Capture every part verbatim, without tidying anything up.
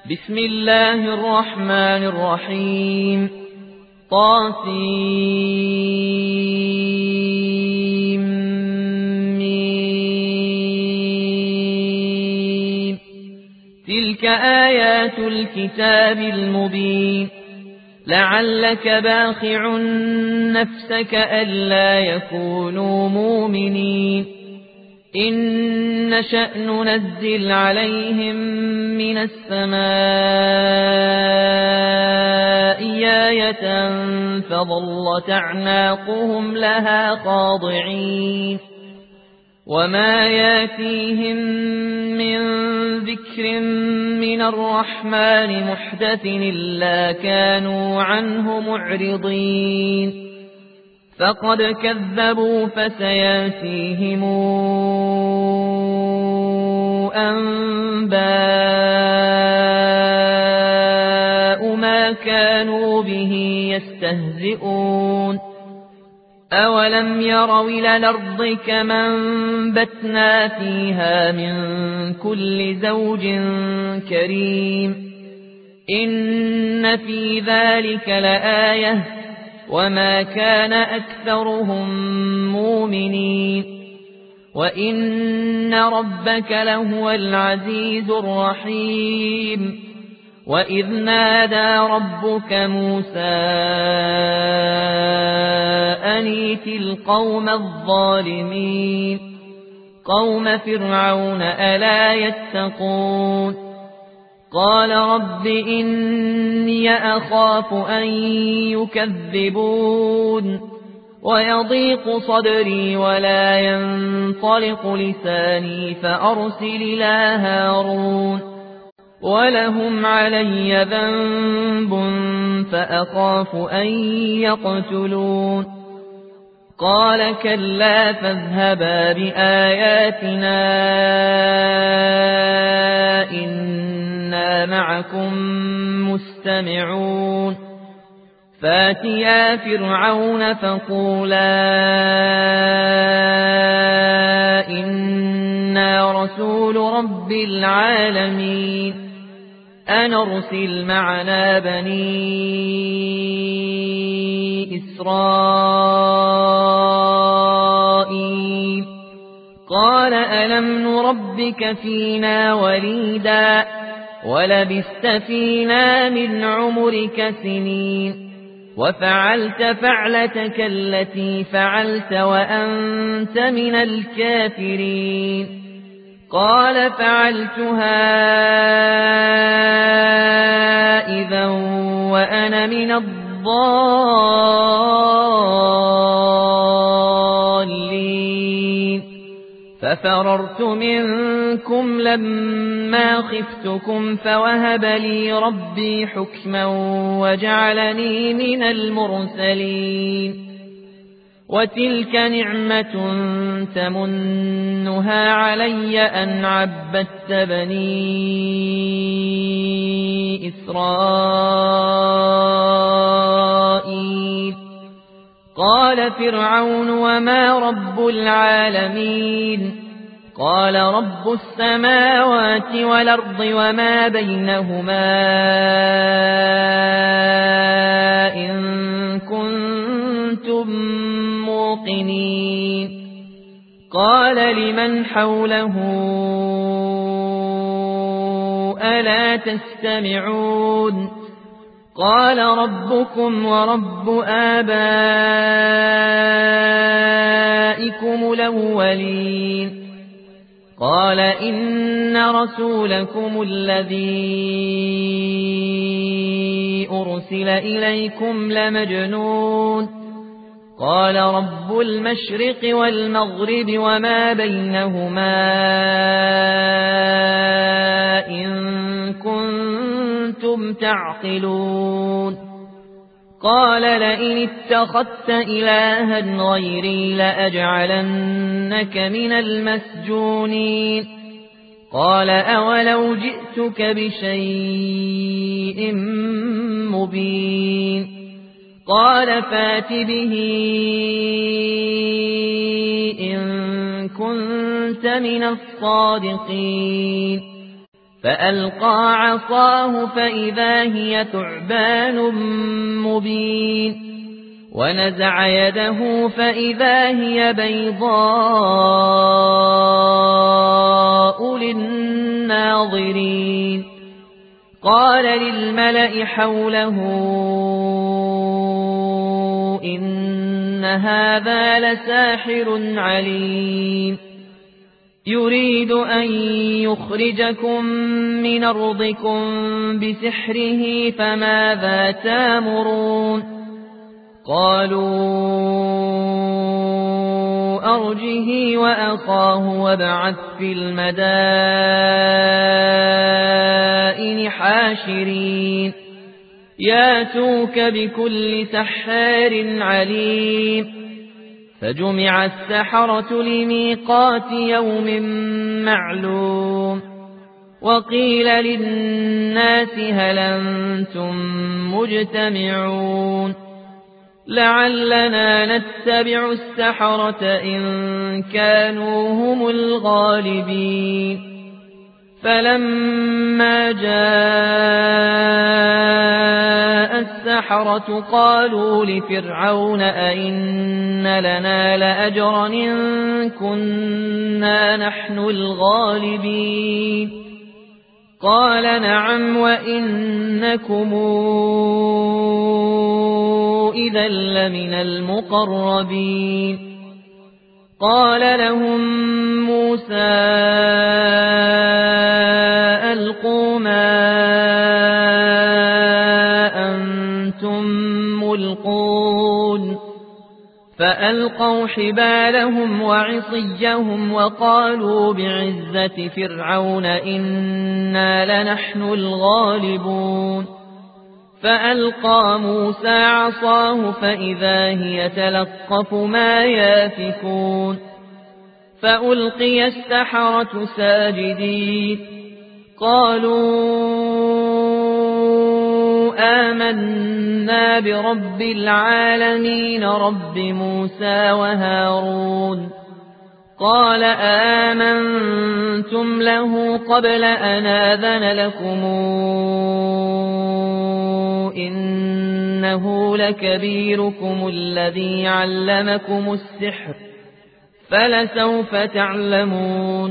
بسم الله الرحمن الرحيم طاسيم تلك آيات الكتاب المبين لعلك باخع نفسك ألا يكونوا مؤمنين إن نشأ ننزل عليهم من السماء آية فظلت أعناقهم لها خاضعين وما ياتيهم من ذكر من الرحمن محدث إلا كانوا عنه معرضين فقد كذبوا فسياتيهم أنباء ما كانوا به يستهزئون أولم يروا إلى الأرض كما أنبتنا فيها من كل زوج كريم إن في ذلك لآية وما كان أكثرهم مؤمنين وإن ربك لهو العزيز الرحيم وإذ نادى ربك موسى أن ائت القوم الظالمين قوم فرعون ألا يتقون قال رب إني أخاف أن يكذبون ويضيق صدري ولا ينطلق لساني فأرسل إلى هارون ولهم علي ذنب فأخاف أن يقتلون قال كلا فاذهبا بآياتنا إنا معكم مستمعون فاتيا فرعون فقولا إنا رسول رب العالمين أن أرسل معنا بني إسرائيل قال ألم نربك فينا وليدا ولبثت فينا من عمرك سنين وفعلت فعلتك التي فعلت وأنت من الكافرين قال فعلتها إذا وأنا من الضالين ففررت منكم لما خفتكم فوهب لي ربي حكما وجعلني من المرسلين وتلك نعمة تمنها علي أن عبدت بني إسرائيل قال فرعون وما رب العالمين قال رب السماوات والأرض وما بينهما إن كنتم موقنين قال لمن حوله ألا تستمعون قال ربكم ورب آبائكم الأولين قال إن رسولكم الذي أرسل إليكم لمجنون قال رب المشرق والمغرب وما بينهما إن كنتم تعقلون قال لئن اتخذت إلها غيري لأجعلنك من المسجونين قال أولو جئتك بشيء مبين قال فات به إن كنت من الصادقين فألقى عصاه فإذا هي ثعبان مبين ونزع يده فإذا هي بيضاء للناظرين قال للملأ حوله إن هذا لساحر عليم يريد أن يخرجكم من أرضكم بسحره فماذا تأمرون قالوا أرجه وأخاه وابعث في المدائن حاشرين ياتوك بكل سحار عليم فجمع السحرة لميقات يوم معلوم وقيل للناس هل أنتم مجتمعون لعلنا نتبع السحرة إن كانوا هم الغالبين فلما جاء السحرة قالوا لفرعون أئن لنا لأجرا إن كنا نحن الغالبين قال نعم وإنكم إذا لمن المقربين قال لهم موسى ألقوا ما أنتم ملقون فألقوا حبالهم وعصيهم وقالوا بعزة فرعون إنا لنحن الغالبون فألقى موسى عصاه فإذا هي تلقف ما يافكون فألقي السحرة ساجدين قالوا آمنا برب العالمين رب موسى وهارون قال آمنتم له قبل أن آذن لكم إنه لكبيركم الذي علمكم السحر فلسوف تعلمون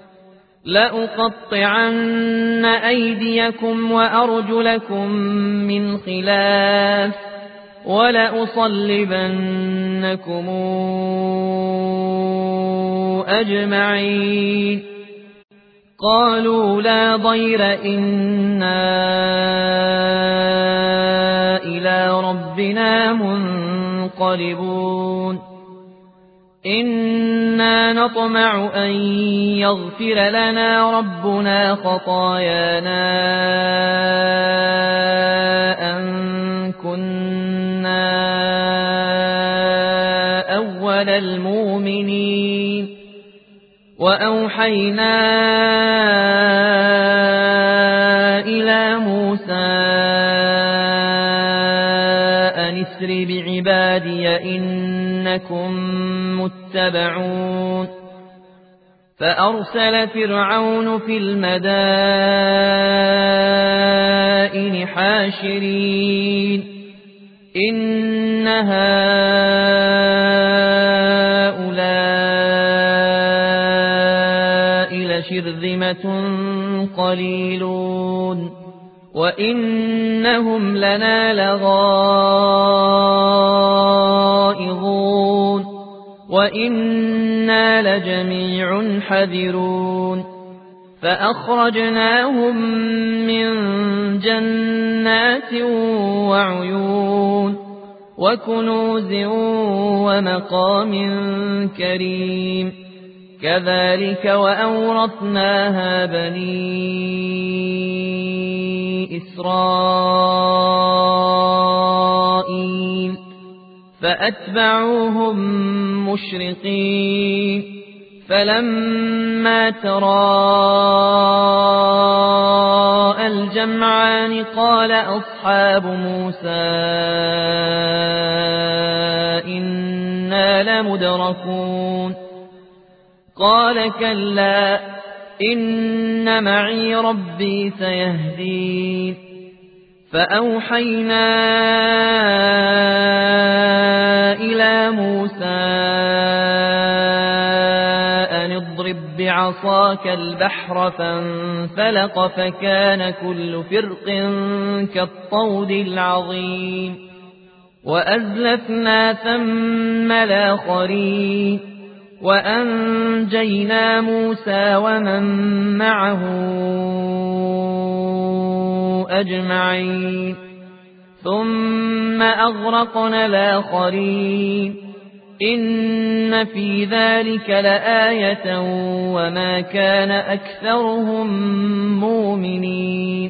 لأقطعن أيديكم وأرجلكم من خلاف ولأصلبنكم أجمعين قالوا لا ضير إنا إلى ربنا منقلبون إنا نطمع أن يغفر لنا ربنا خطايانا أن كنا أول المؤمنين وأوحينا إلى موسى أن اسر بعبادي إنكم متبعون فأرسل فرعون في المدائن حاشرين إن هؤلاء لشرذمة قليلون وإنهم لنا لغائظون وإنا لجميع حذرون فأخرجناهم من جنات وعيون وكنوز ومقام كريم كذلك وأورثناها بني إسرائيل فأتبعوهم مشرقين فلما تراءى الجمعان قال أصحاب موسى إنا لمدركون قال كلا إن معي ربي سيهدين فأوحينا إلى موسى أن اضرب بعصاك البحر فانفلق فكان كل فرق كالطود العظيم وأزلفنا ثم الآخرين وأنجينا موسى ومن معه أجمعين ثم أغرقنا الآخرين إن في ذلك لآية وما كان أكثرهم مؤمنين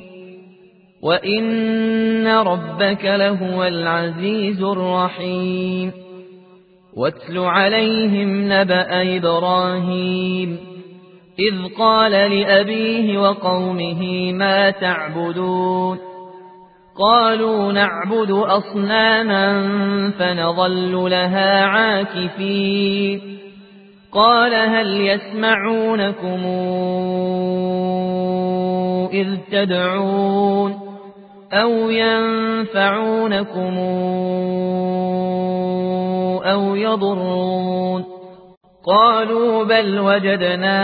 وإن ربك لهو العزيز الرحيم واتل عليهم نبأ إبراهيم إذ قال لأبيه وقومه ما تعبدون قالوا نعبد أصناما فنظل لها عاكفين قال هل يسمعونكم إذ تدعون أو ينفعونكم أو يضرون قالوا بل وجدنا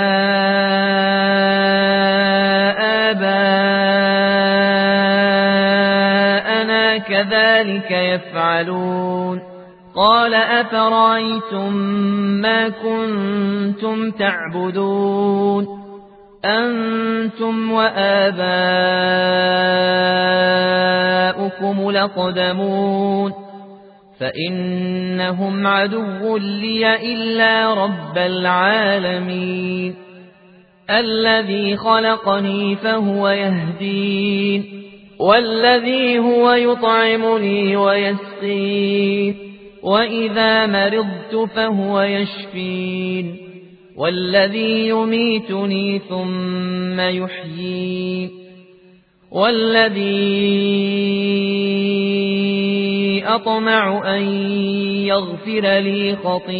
آباءنا كذلك يفعلون قال أفرأيتم ما كنتم تعبدون أنتم وآباؤكم الأقدمون فإنهم عدو لي إلا رب العالمين الذي خلقني فهو يهدين والذي هو يطعمني ويسقين وإذا مرضت فهو يشفين والذي يميتني ثم يحيين والذي أطمع أن يغفر لي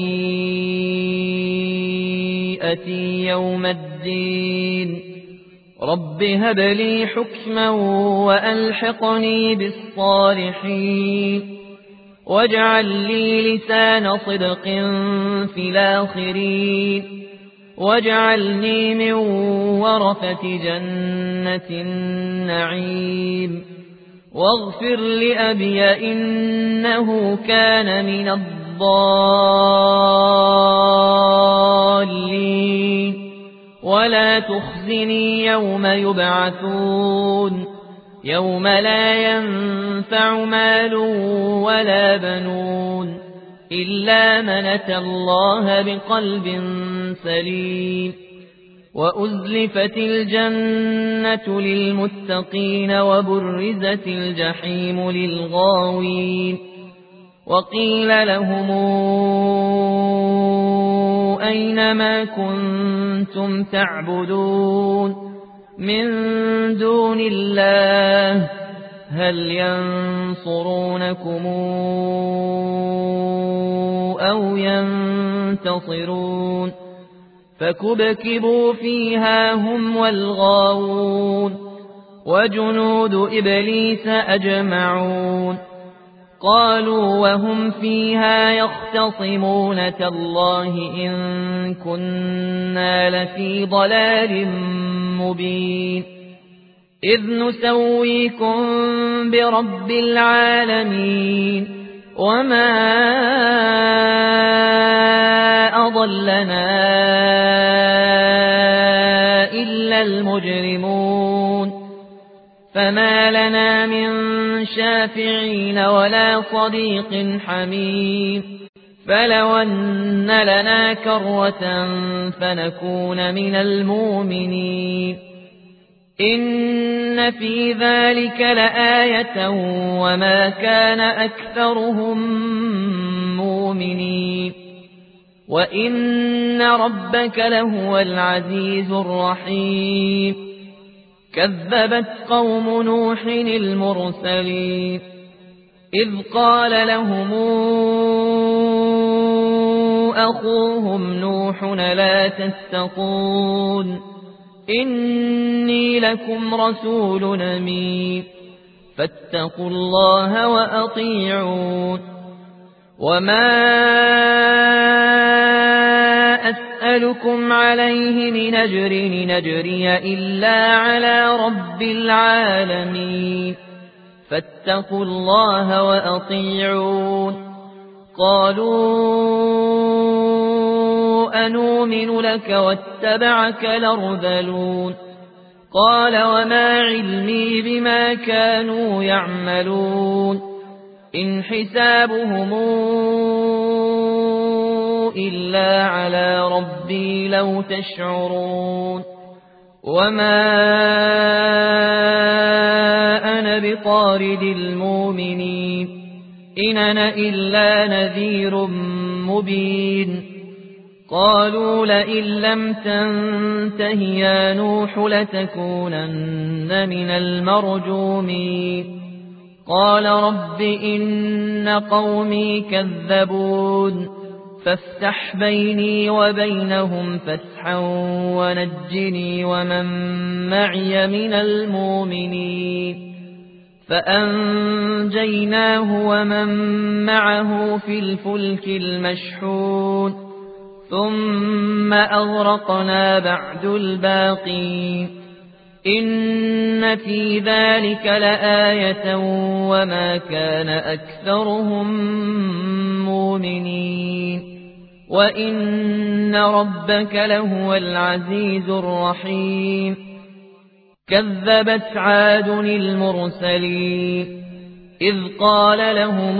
خطيئتي يوم الدين رب هب لي حكما وألحقني بالصالحين واجعل لي لسان صدق في الآخرين واجعلني من ورثة جنة النعيم واغفر لأبي إنه كان من الضالين ولا تخزني يوم يبعثون يوم لا ينفع مال ولا بنون إلا من أتى الله بقلب سليم وأزلفت الجنة للمتقين وبرزت الجحيم للغاوين وقيل لهم أين ما كنتم تعبدون من دون الله هل ينصرونكم أو ينتصرون فكبكبوا فيها هم والغاوون وجنود إبليس أجمعون قالوا وهم فيها يختصمون تالله إن كنا لفي ضلال مبين إذ نسويكم برب العالمين وما أضلنا إلا المجرمون فما لنا من شافعين ولا صديق حميم فلو أن لنا كرة فنكون من المؤمنين إن في ذلك لآية وما كان أكثرهم مؤمنين وإن ربك لهو العزيز الرحيم كذبت قوم نوح المرسلين إذ قال لهم أخوهم نوح لا تتقون إني لكم رسول أمين فاتقوا الله وأطيعون وما أسألكم عليه من أجر نجري إلا على رب العالمين فاتقوا الله وأطيعون قالوا أنؤمن لك واتبعك الأرذلون قال وما علمي بما كانوا يعملون إن حسابهم إلا على ربي لو تشعرون وما أنا بطارد المؤمنين إن أنا إلا نذير مبين قالوا لئن لم تنته يا نوح لتكونن من المرجومين قال رب إن قومي كذبون فافتح بيني وبينهم فتحا ونجني ومن معي من المؤمنين فأنجيناه ومن معه في الفلك المشحون ثم أغرقنا بعد الباقين إن في ذلك لآية وما كان أكثرهم مؤمنين وإن ربك لهو العزيز الرحيم كذبت عاد المرسلين إذ قال لهم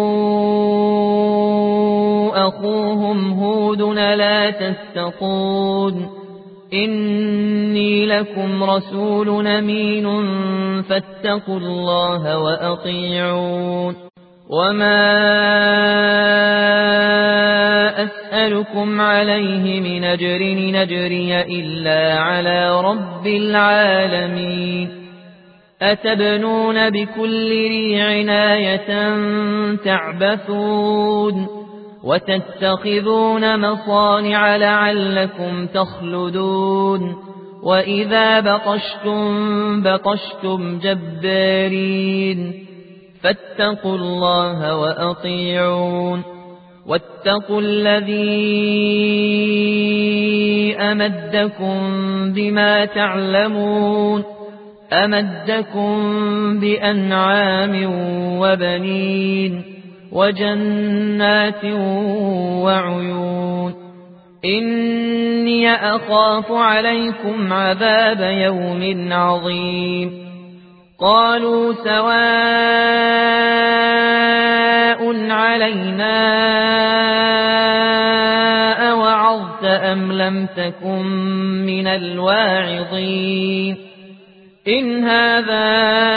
أخوهم هود لا تتقون إني لكم رسول أمين فاتقوا الله وأطيعون وما أسألكم عليه من أجر نجري إلا على رب العالمين أتبنون بكل ريع آية تعبثون وتتخذون مصانع لعلكم تخلدون وإذا بطشتم بطشتم جبارين فاتقوا الله وأطيعون واتقوا الذي أمدكم بما تعلمون أمدكم بأنعام وبنين وجنات وعيون إني أخاف عليكم عذاب يوم عظيم قالوا سواء علينا أوعظت أم لم تكن من الواعظين إن هذا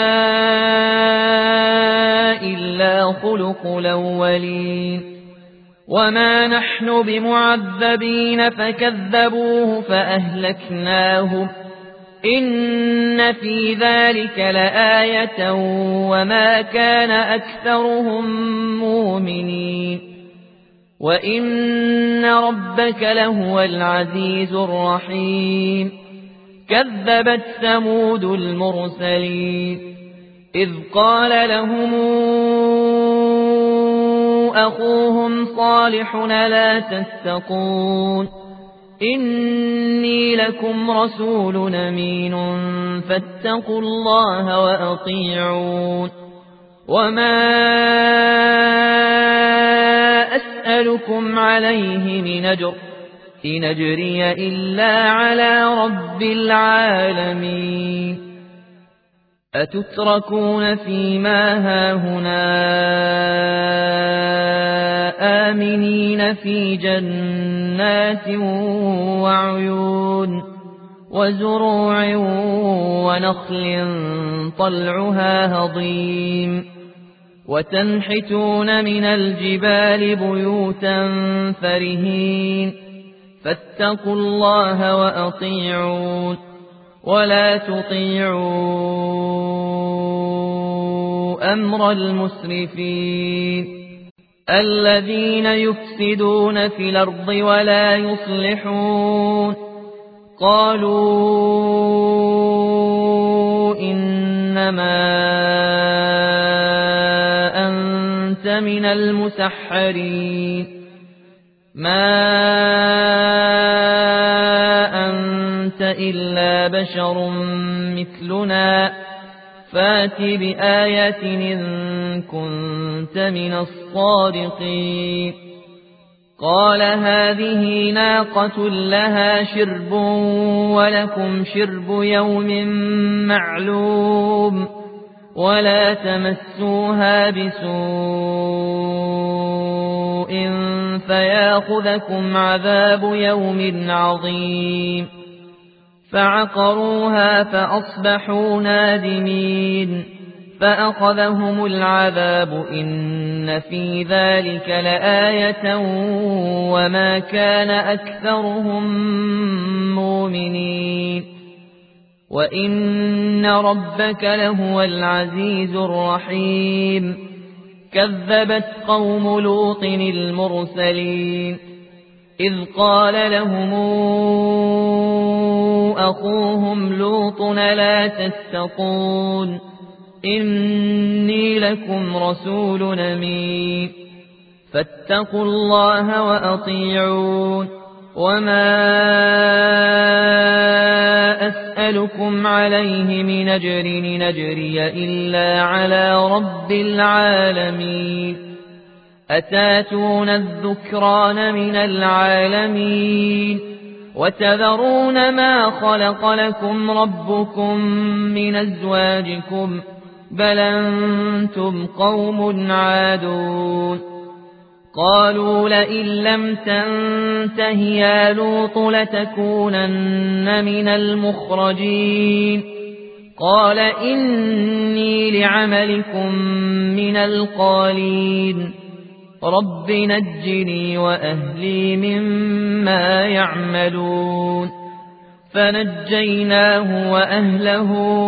إلا خلق الأولين وما نحن بمعذبين فكذبوه فأهلكناهم إن في ذلك لآية وما كان أكثرهم مؤمنين وإن ربك لهو العزيز الرحيم كذبت ثمود المرسلين إذ قال لهم أخوهم صالح لا تتقون إني لكم رسول أمين فاتقوا الله وأطيعون وما أسألكم عليه من أجر إن أجري إلا على رب العالمين أتتركون فيما هاهنا آمنين في جنات وعيون وزروع ونخل طلعها هضيم وتنحتون من الجبال بيوتا فرهين فاتقوا الله وأطيعون ولا تطيعوا أمر المسرفين الذين يفسدون في الأرض ولا يصلحون قالوا إنما أنت من المسحرين ما أنت إلا بشر مثلنا فات بآية إن كنت من الصادقين قال هذه ناقة لها شرب ولكم شرب يوم معلوم ولا تمسوها بسوء فياخذكم عذاب يوم عظيم فعقروها فأصبحوا نادمين فأخذهم العذاب إن في ذلك لآية وما كان أكثرهم مؤمنين وإن ربك لهو العزيز الرحيم كذبت قوم لوط المرسلين إذ قال لهم أخوهم لوط لا تتقون إني لكم رسول أمين فاتقوا الله وأطيعون وما أسألكم عليه من أجر نجري إلا على رب العالمين أتاتون الذكران من العالمين وتذرون ما خلق لكم ربكم من أزواجكم بل أنتم قوم عادون قالوا لئن لم تنته يا لوط لتكونن من المخرجين قال إني لعملكم من القالين رب نجني وأهلي مما يعملون فنجيناه وأهله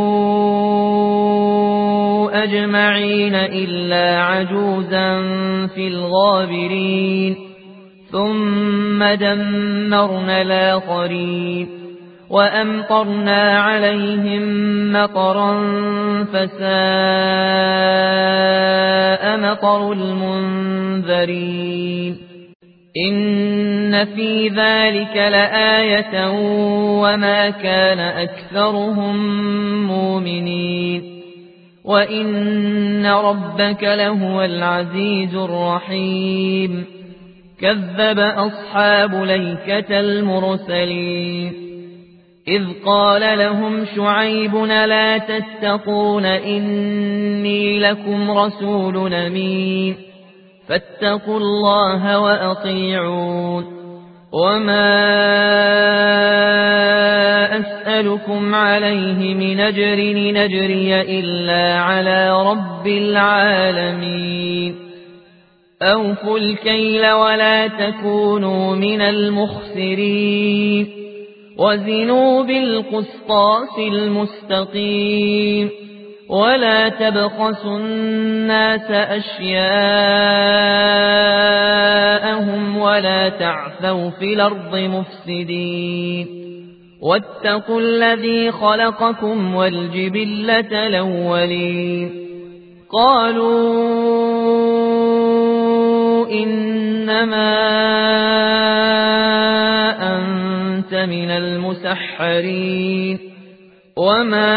أجمعين إلا عجوزا في الغابرين ثم دمرنا الآخرين وأمطرنا عليهم مطرا فساء مطر المنذرين إن في ذلك لآية وما كان أكثرهم مؤمنين وإن ربك لهو العزيز الرحيم كذب أصحاب ليكة المرسلين إذ قال لهم شعيب لا تتقون إني لكم رسول أمين فاتقوا الله وأطيعون وما أسألكم عليه من أجر نجري إلا على رب العالمين أوفوا الكيل ولا تكونوا من المخسرين وزنوا بالقسطاس المستقيم ولا تبخسوا الناس أشياءهم ولا تعثوا في الأرض مفسدين واتقوا الذي خلقكم والجبلة الأولين قالوا إنما أنت من المسحرين وما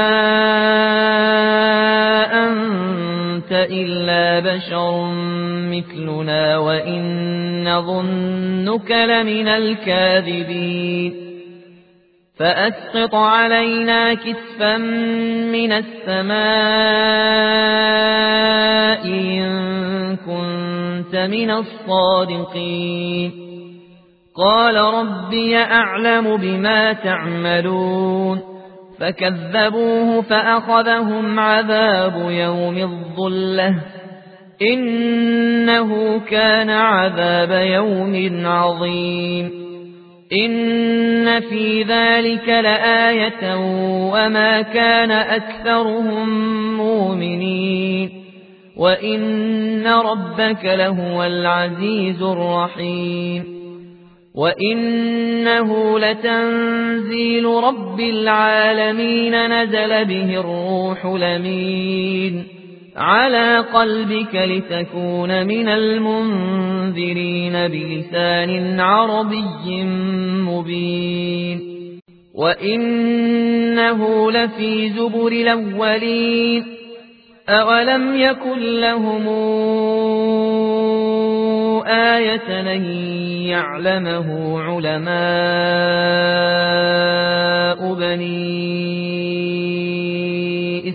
أنت إلا بشر مثلنا وإن نظنك لمن الكاذبين فأسقط علينا كسفا من السماء إن كنت من الصادقين قال ربي أعلم بما تعملون فكذبوه فأخذهم عذاب يوم الظلة إنه كان عذاب يوم عظيم إن في ذلك لآية وما كان أكثرهم مؤمنين وإن ربك لهو العزيز الرحيم وإنه لتنزيل رب العالمين نزل به الروح الأمين على قلبك لتكون من المنذرين بلسان عربي مبين وإنه لفي زبر الأولين أولم يكن لهم آية أن يعلمه علماء بني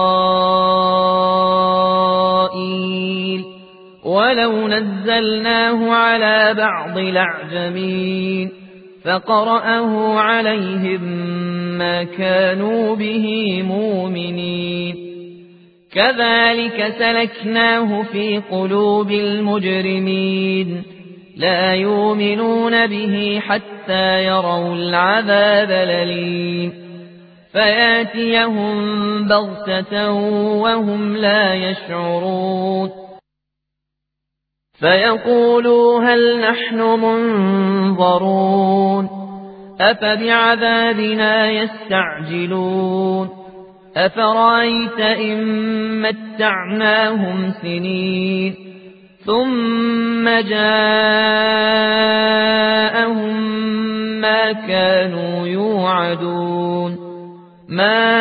إسرائيل ولو نزلناه على بعض الأعجمين فقرأه عليهم ما كانوا به مؤمنين كذلك سلكناه في قلوب المجرمين لا يؤمنون به حتى يروا العذاب الأليم فياتيهم بغتة وهم لا يشعرون فيقولوا هل نحن منظرون أفبعذابنا يستعجلون أفرأيت إن متعناهم سنين ثم جاءهم ما كانوا يوعدون ما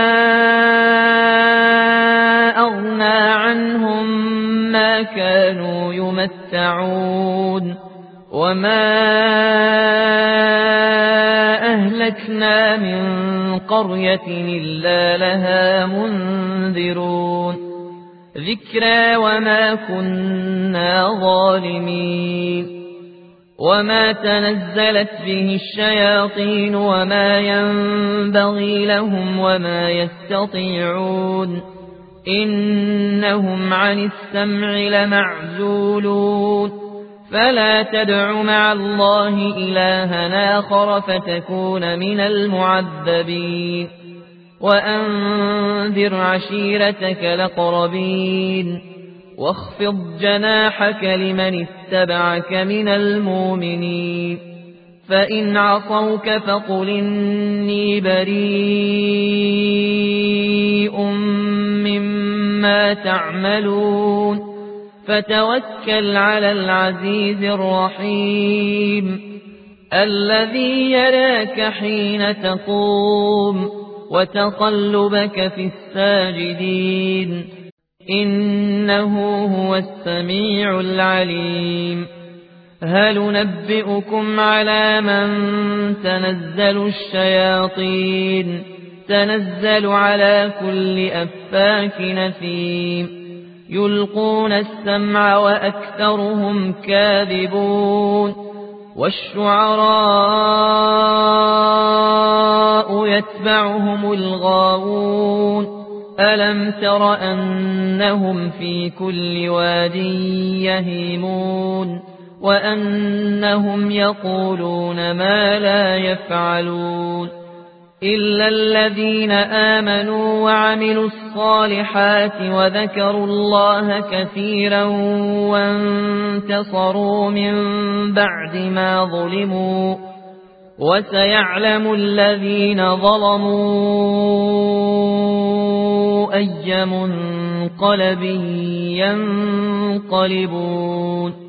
أغنى عنهم ما كانوا يمتعون وما أهلكنا من قرية إلا لها منذرون ذكرى وما كنا ظالمين وما تنزلت به الشياطين وما ينبغي لهم وما يستطيعون إنهم عن السمع لمعزولون فلا تدع مع الله إلها آخر فتكون من المعذبين وأنذر عشيرتك الأقربين واخفض جناحك لمن اتبعك من المؤمنين فإن عصوك فقل إني بريء مما تعملون فتوكل على العزيز الرحيم الذي يراك حين تقوم وتقلبك في الساجدين إنه هو السميع العليم هل ننبئكم على من تنزل الشياطين تنزل على كل أفاك نثيم يلقون السمع وأكثرهم كاذبون والشعراء يتبعهم الغاوون ألم تر أنهم في كل واد يهيمون وأنهم يقولون ما لا يفعلون إلا الذين آمنوا وعملوا الصالحات وذكروا الله كثيرا وانتصروا من بعد ما ظلموا وسيعلم الذين ظلموا أي منقلب ينقلبون